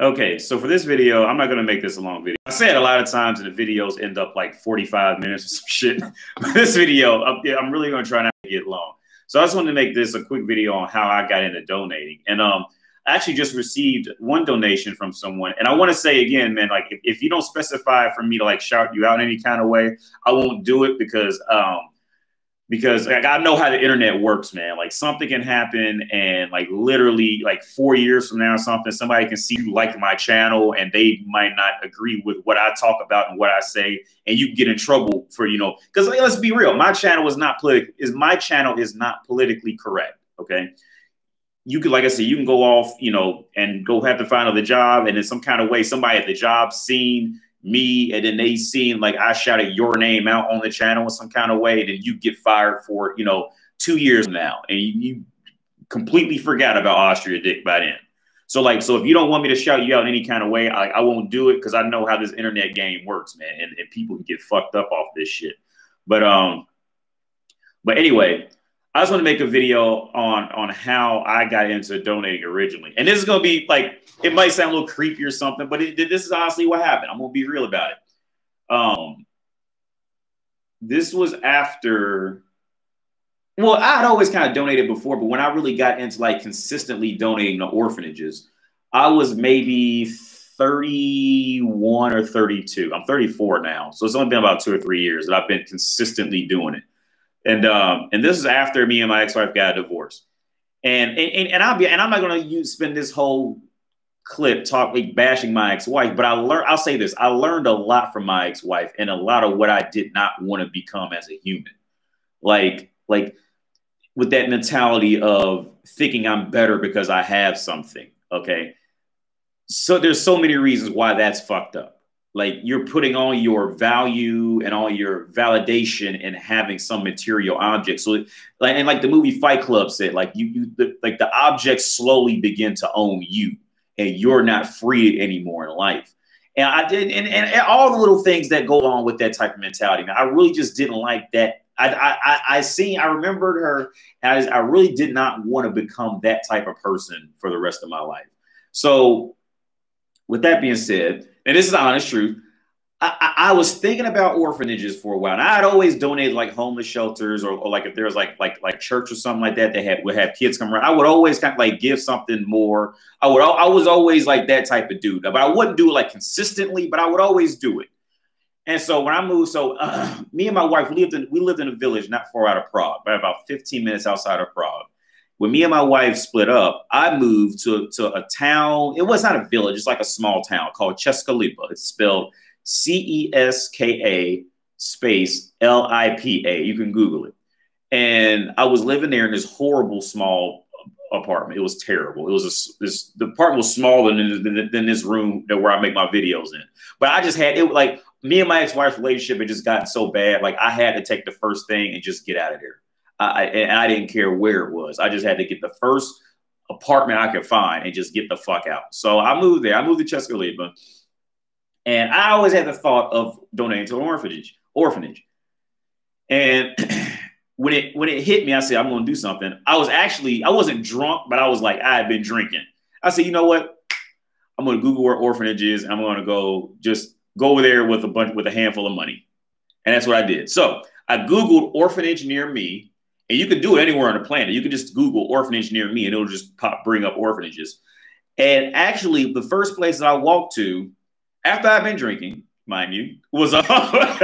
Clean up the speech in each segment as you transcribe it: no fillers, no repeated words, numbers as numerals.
Okay, so for this video, I'm not gonna make this a long video. I say it a lot of times, and the videos end up like 45 minutes or some shit. But this video, I'm really gonna try not to get long. So I just wanted to make this a quick video on how I got into donating. And I actually just received one donation from someone. And I want to say again, man, like if you don't specify for me to like shout you out in any kind of way, I won't do it because like I know how the internet works, man. Like something can happen, and like literally like 4 years from now or something, somebody can see you like my channel, and they might not agree with what I talk about and what I say, and you get in trouble for because like, let's be real, my channel is not politically correct. Okay, you could, like I said, you can go off, and go have to find another job, and in some kind of way, somebody at the job seen me, and then they seen like I shouted your name out on the channel in some kind of way, then you get fired for 2 years now, and you completely forgot about Austria Dick by then. So if you don't want me to shout you out in any kind of way, I won't do it, because I know how this internet game works, man, and people can get fucked up off this shit. But anyway, I just want to make a video on how I got into donating originally. And this is going to be like, it might sound a little creepy or something, but this is honestly what happened. I'm going to be real about it. This was after, well, I'd always kind of donated before, but when I really got into like consistently donating to orphanages, I was maybe 31 or 32. I'm 34 now. So it's only been about 2 or 3 years that I've been consistently doing it. And this is after me and my ex-wife got a divorce. And I'm not going to spend this whole clip bashing my ex-wife, but I'll say this. I learned a lot from my ex-wife, and a lot of what I did not want to become as a human. Like with that mentality of thinking I'm better because I have something. Okay. So there's so many reasons why that's fucked up. Like you're putting all your value and all your validation in having some material object. So like the movie Fight Club said, like the objects slowly begin to own you, and you're not free anymore in life. And I did, and all the little things that go along with that type of mentality. Now, I really just didn't like that. I remembered her as I really did not want to become that type of person for the rest of my life. So with that being said, and this is the honest truth, I was thinking about orphanages for a while. And I had always donated like homeless shelters, or like if there was like church or something like that, would have kids come around. I would always kind of like give something more. I was always like that type of dude, but I wouldn't do it like consistently, but I would always do it. And so when I moved, me and my wife we lived in a village not far out of Prague, by about 15 minutes outside of Prague. When me and my wife split up, I moved to a town. It was not a village. It's like a small town called Česká Lípa. It's spelled CESKA space LIPA. You can Google it. And I was living there in this horrible small apartment. It was terrible. It was the apartment was smaller than this room where I make my videos in. But I just had it like me and my ex-wife's relationship had just gotten so bad. Like I had to take the first thing and just get out of there. And I didn't care where it was. I just had to get the first apartment I could find and just get the fuck out. So I moved there. I moved to Česká Lípa. And I always had the thought of donating to an orphanage. And when it hit me, I said, I'm going to do something. I wasn't drunk, but I was like, I had been drinking. I said, you know what? I'm going to Google where orphanage is. And I'm going to go over there with a handful of money. And that's what I did. So I Googled orphanage near me. And you can do it anywhere on the planet. You can just Google orphanage near me, and it'll just bring up orphanages. And actually, the first place that I walked to, after I've been drinking, mind you, was so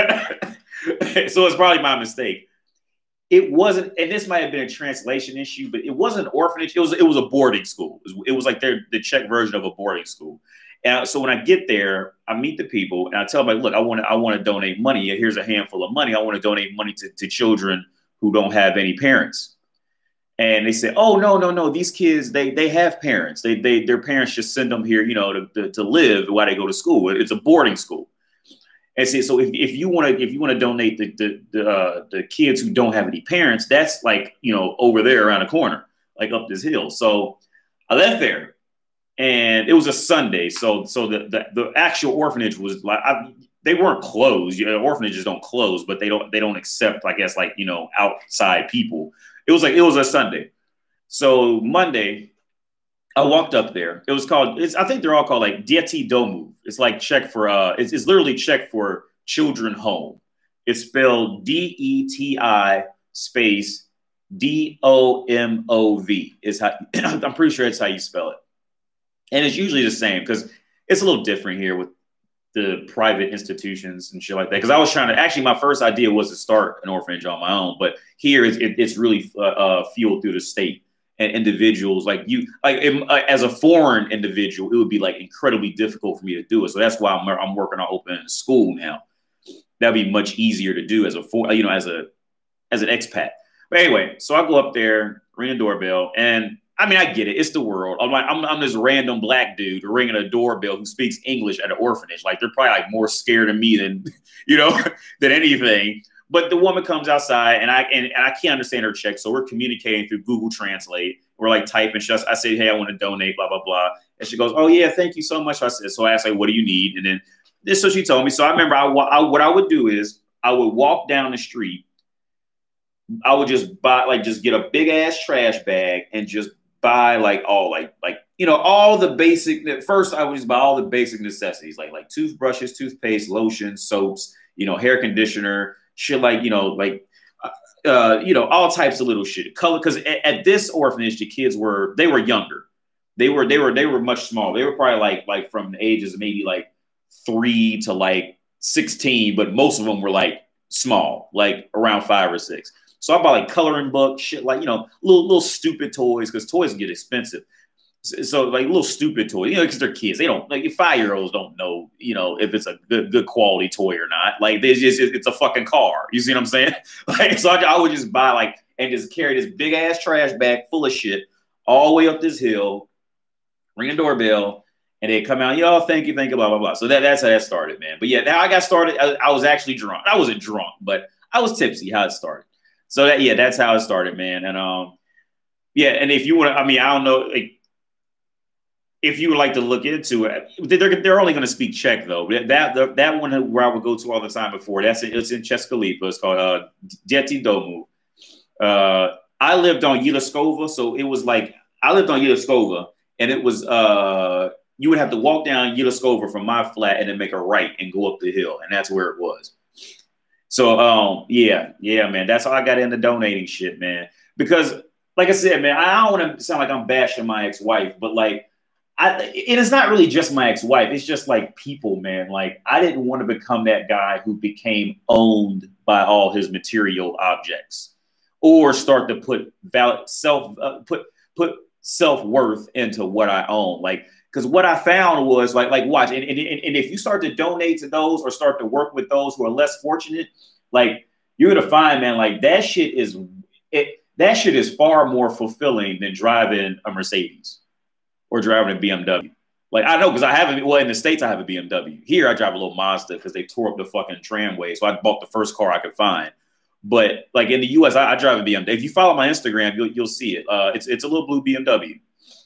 it's probably my mistake. It wasn't, and this might have been a translation issue, but it wasn't an orphanage. It was a boarding school. It was like the Czech version of a boarding school. And so when I get there, I meet the people, and I tell them, like, look, I want to donate money. Here's a handful of money. I want to donate money to children who don't have any parents. And they say, oh, no. These kids, they have parents. Their parents just send them here, to live while they go to school. It's a boarding school. And so if you want to donate the kids who don't have any parents, that's like, over there around the corner, like up this hill. So I left there, and it was a Sunday. So the actual orphanage was like, they weren't closed. Orphanages don't close, but they don't accept, I guess, like, outside people. It was a Sunday. So Monday, I walked up there. It was called. I think they're all called like Dieti Domu. It's like Czech for. It's literally Czech for children home. It's spelled DETI space DOMOV. Is how I'm pretty sure it's how you spell it. And it's usually the same because it's a little different here with the private institutions and shit like that. Because I was trying to actually, my first idea was to start an orphanage on my own, but here it's really fueled through the state and individuals like you, like as a foreign individual, it would be like incredibly difficult for me to do it. So that's why I'm working on opening a school now. That'd be much easier to do as a as an expat. But anyway, so I go up there, ring a doorbell, and I mean, I get it. It's the world. I'm this random black dude ringing a doorbell who speaks English at an orphanage. Like they're probably like more scared of me than, than anything. But the woman comes outside and I can't understand her Czech. So we're communicating through Google Translate. We're like typing shit. I say, hey, I want to donate, blah, blah, blah. And she goes, oh yeah, thank you so much. So I asked, like, what do you need? And then this, so she told me. So I remember what I would do is I would walk down the street. I would just just get a big ass trash bag and just buy all the basic. First, I would just buy all the basic necessities like toothbrushes, toothpaste, lotion, soaps, hair conditioner, shit all types of little shit. Color, because at this orphanage, the kids were younger. They were much smaller. They were probably like from the ages of maybe like 3 to 16, but most of them were like small, like around 5 or 6. So I bought like coloring books, shit little stupid toys because toys get expensive. So like little stupid toys, because they're kids. They don't 5-year-olds don't know, if it's a good quality toy or not. Like it's a fucking car. You see what I'm saying? So I would just buy and just carry this big ass trash bag full of shit all the way up this hill, ring a doorbell, and they come out, thank you, blah, blah, blah. So that's how that started, man. But yeah, now I got started. I was actually drunk. I wasn't drunk, but I was tipsy how it started. So that's how it started, man. And and if you want to, I don't know, if you would like to look into it, they're only going to speak Czech though. That one where I would go to all the time before, it's in Česká Lípa. It's called Děti Domů. I lived on Jelaskova, so it was I lived on Jelaskova, and it was you would have to walk down Jelaskova from my flat and then make a right and go up the hill, and that's where it was. So, yeah, man, that's how I got into donating shit, man. Because, like I said, man, I don't want to sound like I'm bashing my ex-wife, but it is not really just my ex-wife. It's just people, man. I didn't want to become that guy who became owned by all his material objects, or start to put self-worth into what I own. Because what I found was watch, and if you start to donate to those or start to work with those who are less fortunate, you're gonna find, man, that shit is far more fulfilling than driving a Mercedes or driving a BMW. I know because I haven't. Well, in the States, I have a BMW. Here, I drive a little Mazda because they tore up the fucking tramway, so I bought the first car I could find. But in the U.S., I drive a BMW. If you follow my Instagram, you'll see it. It's a little blue BMW.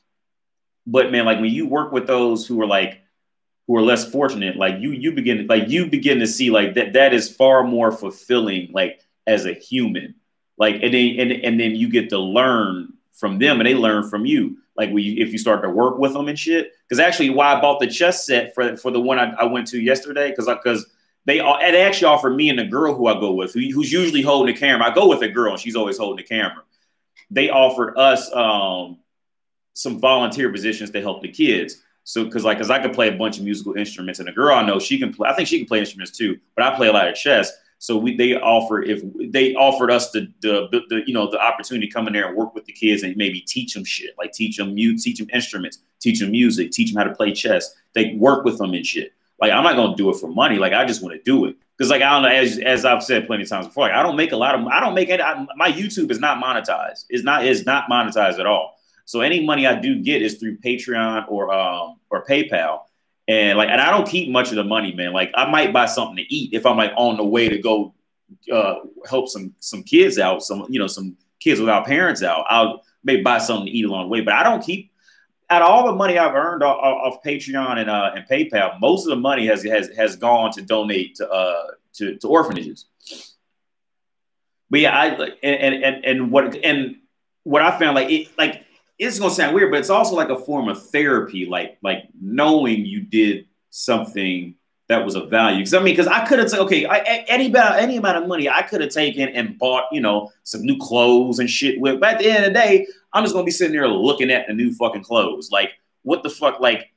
But man, when you work with those who are less fortunate, you begin to see that is far more fulfilling, as a human, and then you get to learn from them and they learn from you. If you start to work with them and shit. Because actually, why I bought the chess set for the one I went to yesterday, because they actually offered me and the girl who I go with, who's usually holding the camera. I go with a girl and she's always holding the camera. They offered us some volunteer positions to help the kids. So, because I could play a bunch of musical instruments, and a girl I know, she can play. I think she can play instruments too, but I play a lot of chess. So they offered us the opportunity to come in there and work with the kids and maybe teach them shit, teach them instruments, teach them music, teach them how to play chess. They work with them and shit. I'm not gonna do it for money. I just want to do it because I don't know, as I've said plenty of times before, I don't make my YouTube is not monetized. It's not monetized at all. So any money I do get is through Patreon or PayPal. And and I don't keep much of the money, man. I might buy something to eat if I'm on the way to go help some kids out, some kids without parents out. I'll maybe buy something to eat along the way, but I don't keep. Out of all the money I've earned off Patreon and PayPal, most of the money has gone to donate to orphanages. But yeah, what I found it's gonna sound weird, but it's also like a form of therapy, like knowing you did something that was of value. Because I mean, because I could have said, okay, any amount of money I could have taken and bought, some new clothes and shit with. But at the end of the day, I'm just gonna be sitting there looking at the new fucking clothes. Like, what the fuck?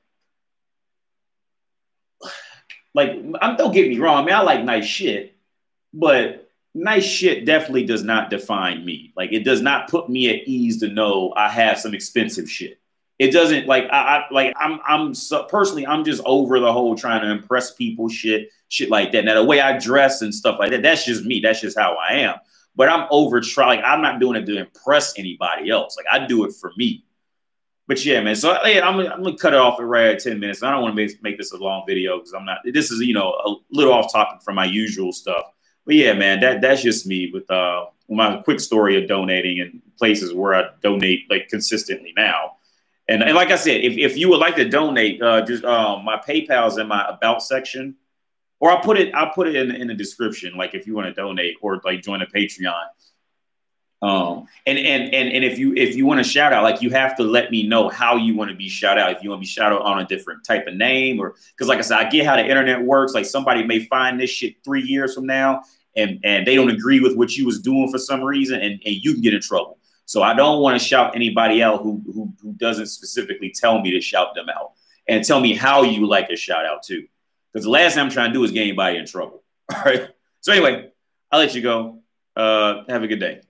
Don't get me wrong. I mean, I like nice shit, but nice shit definitely does not define me. Like, it does not put me at ease to know I have some expensive shit. It doesn't personally, I'm just over the whole trying to impress people shit like that. Now, the way I dress and stuff like that, that's just me. That's just how I am. But I'm over trying. I'm not doing it to impress anybody else. Like, I do it for me. But yeah, man. So I'm gonna cut it off right at 10 minutes. I don't want to make this a long video because I'm not. This is a little off topic from my usual stuff. But yeah, man, that's just me with my quick story of donating and places where I donate like consistently now. And like I said, if you would like to donate, just my PayPal's in my about section, or I'll put it in the description. Like, if you want to donate or like join a Patreon. And if you want to shout out, like, you have to let me know how you want to be shout out. If you want to be shout out on a different type of name, or because like I said, I get how the internet works. Like, somebody may find this shit 3 years from now and they don't agree with what you was doing for some reason, and you can get in trouble. So I don't want to shout anybody out who doesn't specifically tell me to shout them out, and tell me how you like a shout out too. Because the last thing I'm trying to do is get anybody in trouble. All right. So anyway, I'll let you go. Have a good day.